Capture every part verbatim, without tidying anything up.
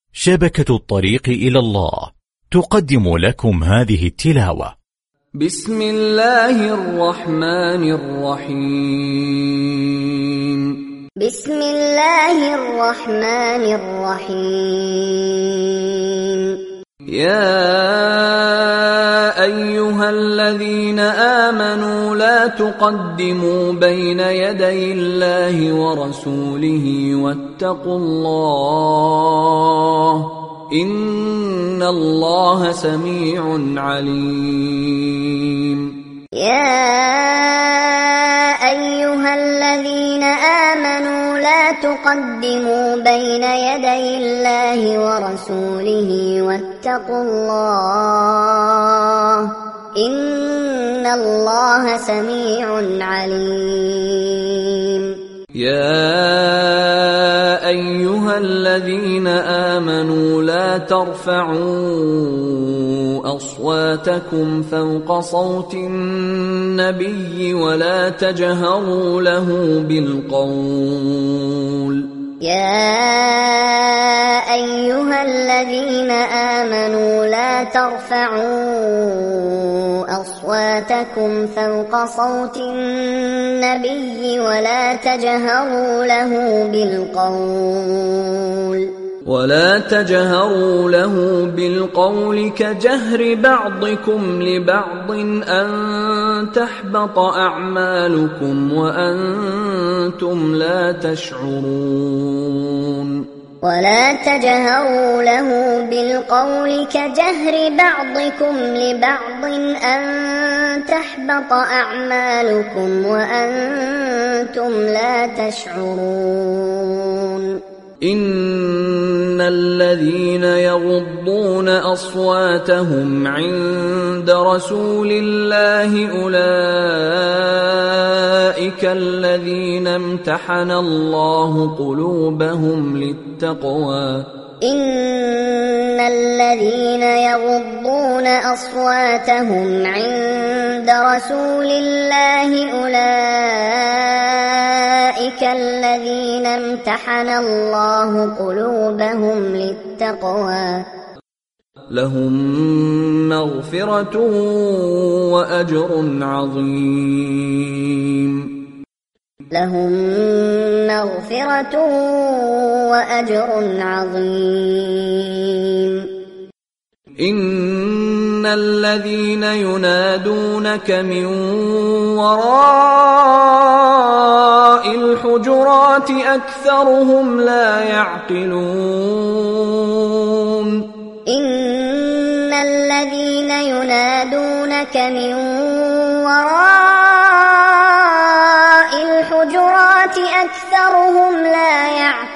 شبكة الطريق إلى الله تقدم لكم هذه التلاوة. بسم الله الرحمن الرحيم. بسم الله الرحمن الرحيم. يا أيها الذين آمنوا لا تقدموا بين يدي الله ورسوله واتقوا الله إن الله سميع عليم. يا أيها الذين آمنوا لا تقدموا بين يدي الله ورسوله واتقوا الله إن الله سميع عليم. يا أيها الذين آمنوا لا ترفعوا أصواتكم فوق صوت النبي ولا تجهروا له بالقول. يا أيها الذين آمنوا لا ترفعوا أصواتكم فوق صوت النبي ولا تجهروا له بالقول ولا تجهروا له بالقول كجهر بعضكم لبعض أن تحبط أعمالكم وأنتم لا تشعرون. ولا تجهروا له بالقول كجهر بعضكم لبعض أن تحبط أعمالكم وأنتم لا تشعرون. إن الذين يغضون أصواتهم عند رسول الله أولئك الذين امتحن الله قلوبهم للتقوى. إن الذين يغضون أصواتهم عند رسول الله أولئك الذين امتحن الله قلوبهم للتقوى لهم مغفرة وأجر عظيم. لهم مغفرة وأجر عظيم. إن الذين ينادونك من وراء الحجرات أكثرهم لا يعقلون. إن الذين ينادونك من وراء الحجرات أكثرهم لا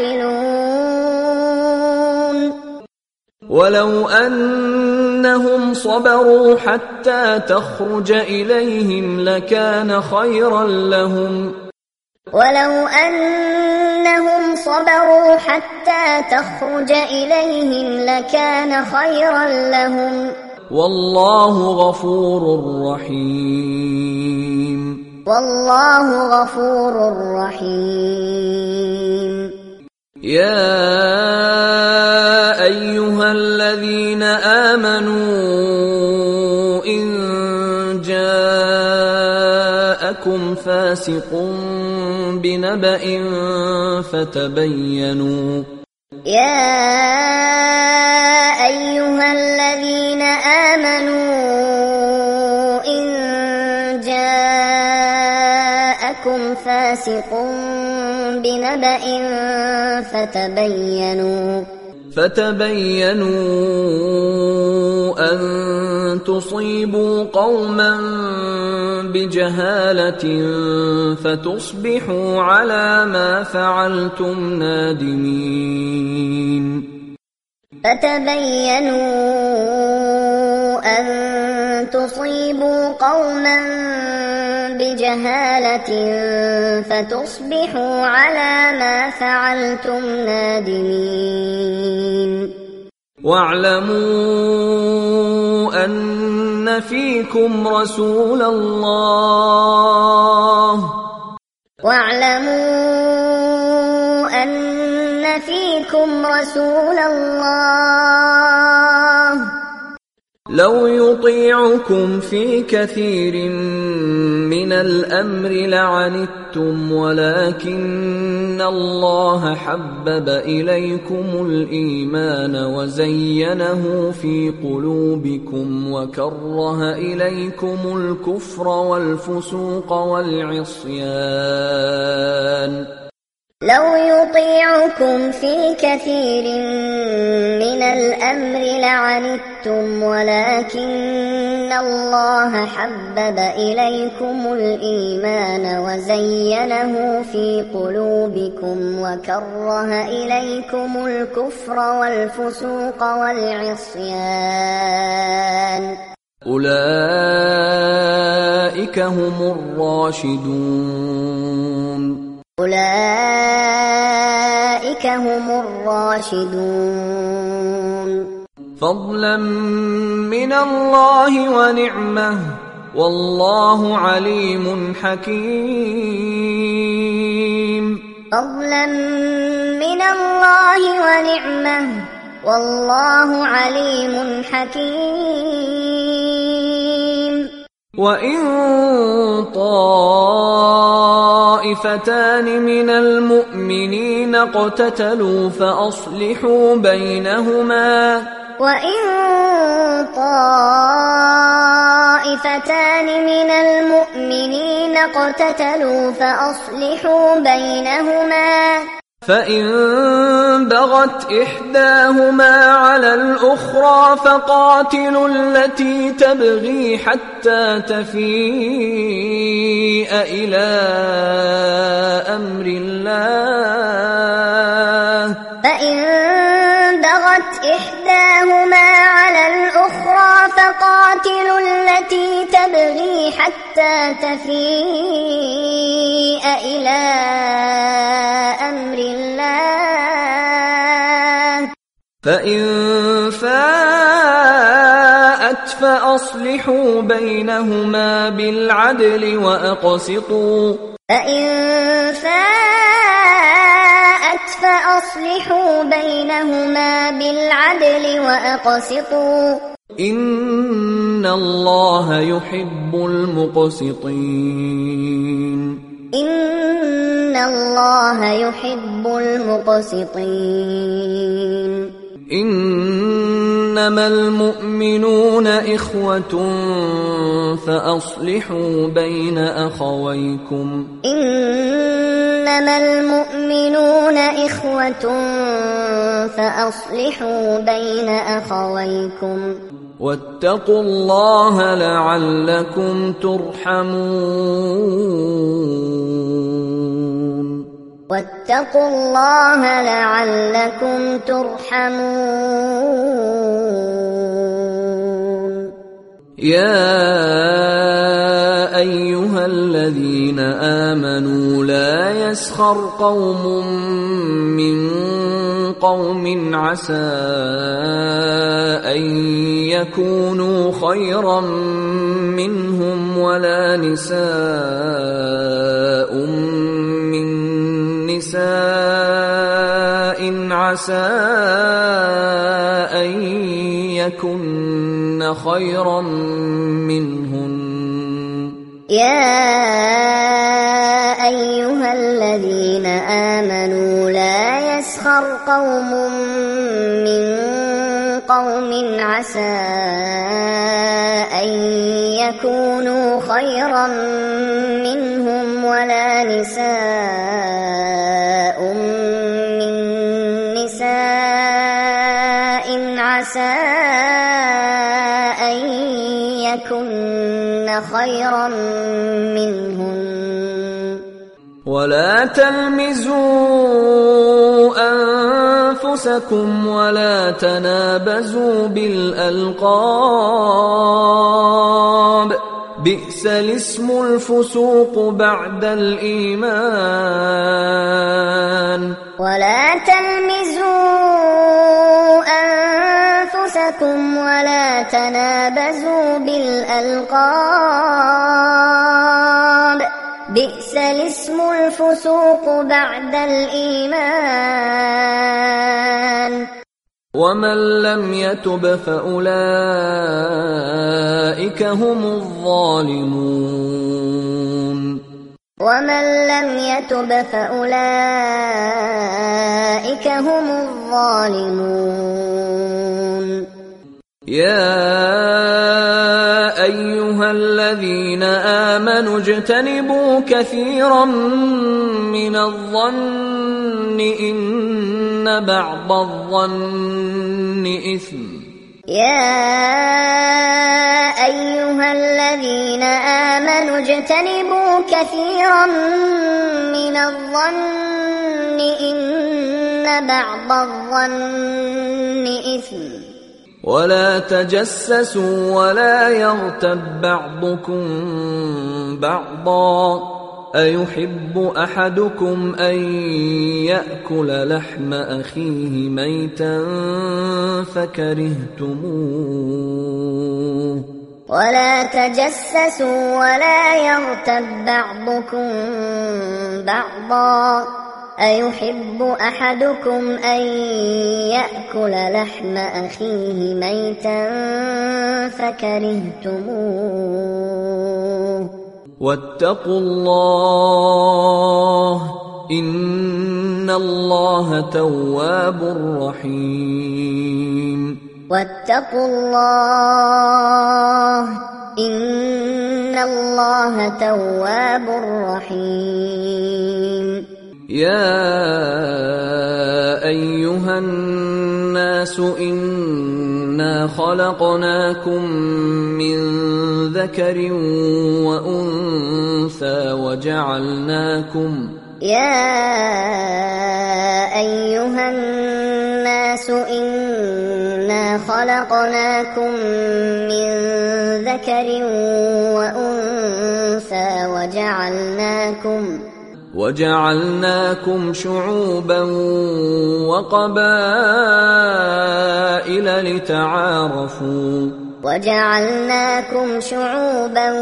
يعقلون. ولو أنهم صبروا حتى تخرج إليهم لكان خيرا لهم. ولو أنهم صبروا حتى تخرج إليهم لكان خيرا لهم. والله غفور رحيم. والله غفور رحيم. يا أيها الذين آمنوا إن جاءكم فاسق بنبأ فتبينوا. يا أيها الذين آمنوا إن جاءكم فاسق بنبأ فتبينوا فتبينوا أن تصيبوا قوما بجهالة فتصبحوا على ما فعلتم نادمين. فتبينوا أن تصيبوا قوما بجهالة فتصبحوا على ما فعلتم نادمين. واعلموا أن فيكم رسول الله واعلموا أن فيكم رسول الله لو يطيعكم في كثير من الأمر لعنتم ولكن الله حبب إليكم الإيمان وزينه في قلوبكم وكره إليكم الكفر والفسوق والعصيان لو يطيعكم في كثير من الأمر لعنتم ولكن الله حبب إليكم الإيمان وزينه في قلوبكم وكره إليكم الكفر والفسوق والعصيان أولئك هم الراشدون أولئك هم الراشدون فضلا من الله ونعمة والله عليم حكيم فضلا من الله ونعمة والله عليم حكيم وإن طائفتان من المؤمنين اقتتلوا فأصلحوا بينهما وإن طائفتان من المؤمنين اقتتلوا فأصلحوا بينهما فإن بغت إحداهما على الأخرى فقاتلوا التي تبغي حتى تفيء إلى أمر الله فإن بغت إحداهما على الأخرى فقاتلوا التي تبغي حتى تفيء إلى أمر الله فإن فاءت فأصلحوا بينهما بالعدل وأقسطوا فإن فاءت فأصلحوا بينهما بالعدل وأقسطوا إن الله يحب المقسطين إن الله يحب المقسطين إنما المؤمنون إخوة فأصلحوا بين أخويكم إنما المؤمنون إخوة فأصلحوا بين أخويكم واتقوا الله لعلكم ترحمون واتقوا الله لعلكم ترحمون يا أيها الذين آمنوا لا يسخر قوم من قوم عسى أن يكونوا خيرا منهم ولا نساء من نساء عسى أن يكن خيرا منهن يا أيها الذين آمنوا لا يسخر قوم من قوم عسى أن يكونوا خيرا منهم ولا نساء من نساء عسى أن يكن خيرا منهن ولا تلمزوا أنفسكم ولا تنابزوا بالألقاب بئس الاسم الفسوق بعد الإيمان ولا تلمزوا أنفسكم ولا تنابزوا بالألقاب بئس الاسم الفسوق بعد الإيمان ومن لم يتب فأولئك هم الظالمون ومن لم يتب فأولئك هم الظالمون يا أيها الذين آمنوا اجتنبوا كثيرا من الظن إن بعض الظن إثم يا أيها الذين آمنوا اجتنبوا كثيرا من الظن إن بعض الظن إثم ولا تجسسوا ولا يغتب بعضكم بعضا أيحب أحدكم أن يأكل لحم أخيه ميتا فكرهتموه ولا تجسسوا ولا يغتب بعضكم بعضا أيحب أحدكم أن يأكل لحم أخيه ميتا فكرهتموه واتقوا الله إن الله تواب رحيم واتقوا الله إن الله تواب رحيم يا أيها الناس إنا خلقناكم من ذكر وأنثى وجعلناكم يا أيها الناس إنا خلقناكم من ذكر وأنثى وجعلناكم وجعلناكم شعوبا وقبائل لتعارفوا وجعلناكم شعوبا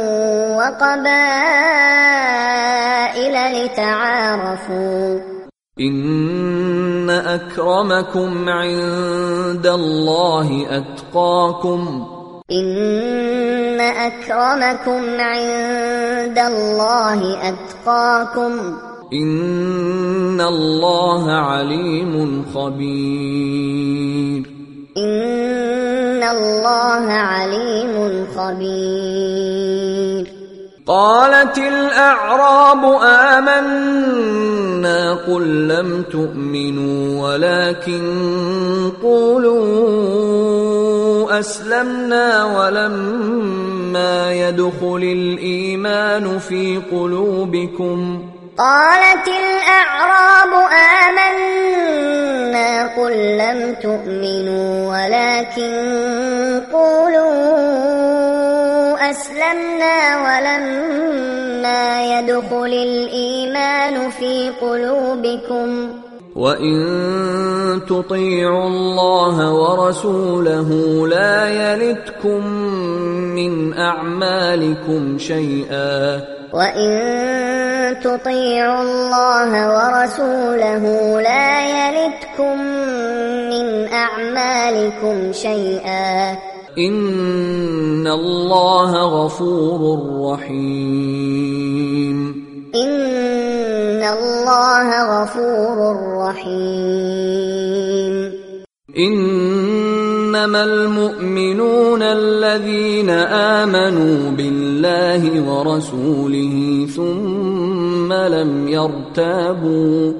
وقبائل لتعارفوا إن أكرمكم عند الله أتقاكم إن أكرمكم عند الله أتقاكم إن الله عليم خبير إن الله عليم خبير قالت الأعراب آمنا قل لم تؤمنوا ولكن قولوا أسلمنا ولما يدخل الإيمان في قلوبكم قالت الأعراب آمنا قل لم تؤمنوا ولكن قولوا أسلمنا ولما يدخل الإيمان في قلوبكم وإن تطيعوا الله ورسوله لا يلتكم من أعمالكم شيئا وإن تطيعوا الله ورسوله لا يلتكم من أعمالكم شيئا إن الله غفور رحيم إن الله غفور رحيم إنما المؤمنون الذين آمنوا بالله ورسوله ثم لم يرتابوا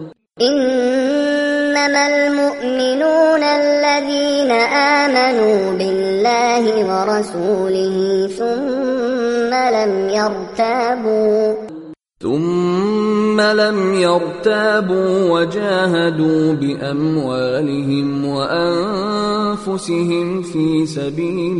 إنما المؤمنون الذين آمنوا بالله ورسوله ثم لم يرتابوا ثم لم يرتابوا وجاهدوا بأموالهم وأنفسهم في سبيل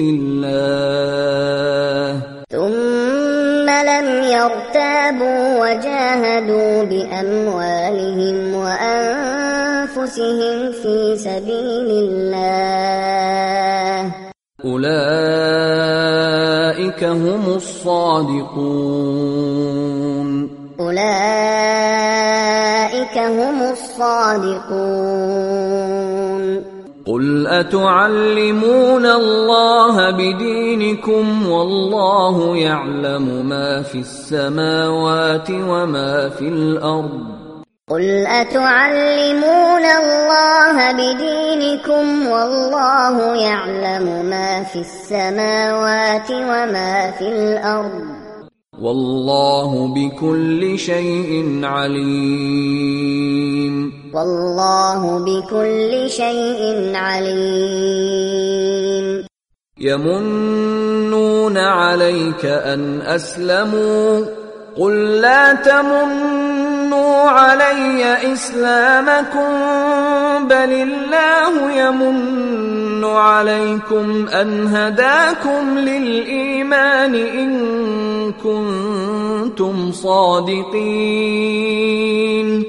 الله ثم لم يرتابوا وجاهدوا بأموالهم وأنفسهم في سبيل الله أولئك هم الصادقون أولئك هم الصادقون قل أتعلمون الله بدينكم والله يعلم ما في السماوات وما في الأرض قل أتعلمون الله بدينكم والله يعلم ما في السماوات وما في الأرض والله بكل شيء عليم والله بكل شيء عليم يمنون عليك أن أسلموا قل لا تمنوا علي إسلامكم بل الله يمن عليكم أن هداكم للإيمان إن كنتم صادقين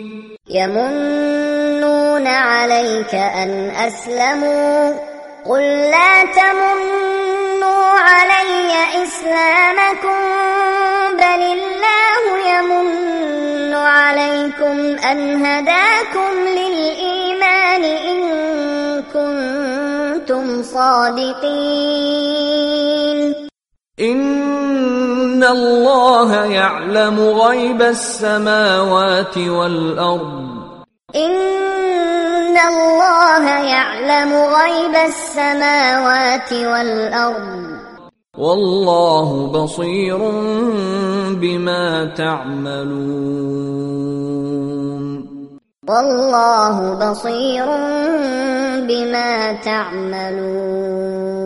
يمنون عليك أن أسلموا قل لا تمنوا علي إسلامكم بل الله يمن عليكم أن هداكم للإيمان إن كنتم صادقين إن الله يعلم غيب السماوات والأرض إن الله يعلم غيب السماوات والأرض والله بصير بما تعملون والله بصير بما تعملون